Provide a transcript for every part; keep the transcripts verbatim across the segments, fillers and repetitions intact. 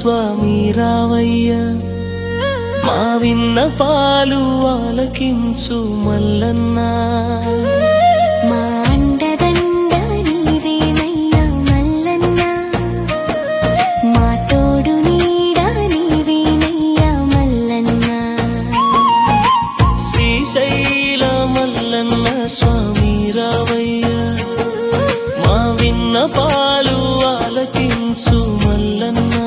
స్వామి రావయ్యా, మా విన్నపాలు ఆలకించు మల్లన్నా. మా అండదండ నీవేనయ్యా మల్లన్నా, మా తోడు నీడ నీవేనయ్యా మల్లన్నా. శ్రీశైల మల్లన్న స్వామి రావయ్యా, మా విన్నపాలు ఆలకించు మల్లన్నా.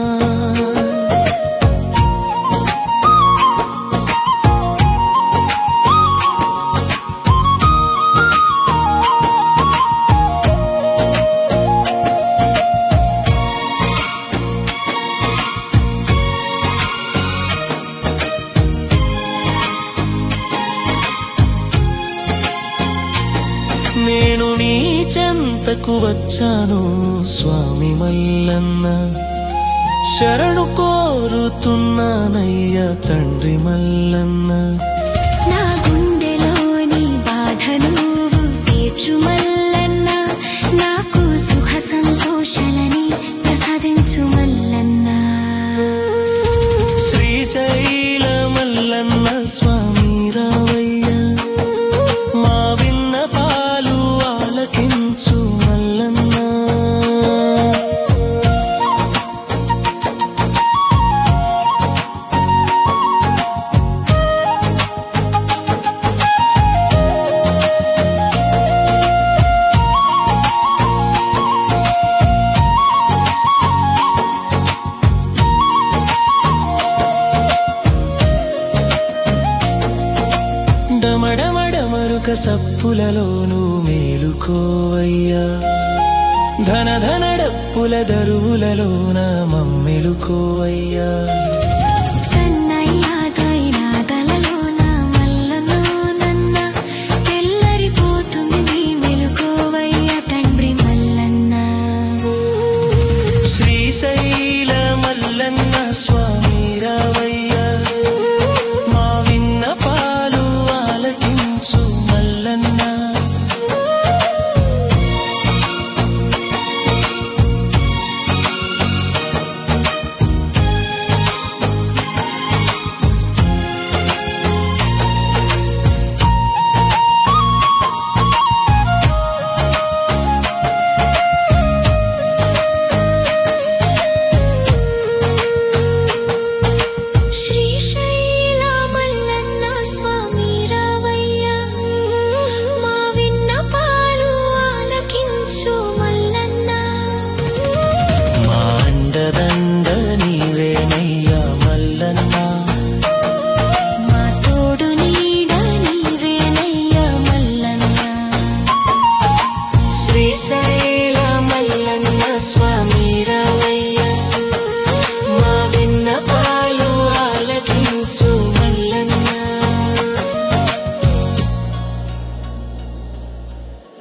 నేను నీ చెంతకు వచ్చాను స్వామి మల్లన్న, శరణు కోరుతున్నానయ్యా తండ్రి మల్లన్న. నా గుండెలోని బాధ నువ్వు తీర్చు మల్లన్నా, నాకు సుఖ సంతోషాలని ప్రసాదించు మల్లన్నా. శ్రీశైల మల్లన్న స్వామి రావయ్యా, మా విన్నపాలు ఆలకించు మల్లన్నా. డమడమడమరుక సప్పులలోనూ మేలుకోవయ్యా, ధన ధన డప్పుల దరువులలోన మమ్మెలుకోవయ్యా. సన్నయ్యాదైనాదలలోన మల్లన్నోనన్న, తెల్లరిపోతుంది మెలుకోవయ్య తండ్రి మల్లన్న. శ్రీశైల మల్లన్న స్వామి రావయ్యా, మా విన్నపాలు ఆలకించు మల్లన్నా. శ్రీశైల మల్లన్న స్వామి రావయ్యా, మా విన్నపాలు ఆలకించు మల్లన్నా. మా అండదండ నీవేనయ్యా మల్లన్నా, మా తోడు నీడ నీవేనయ్యా మల్లన్నా. శ్రీశైల మల్లన్న స్వామి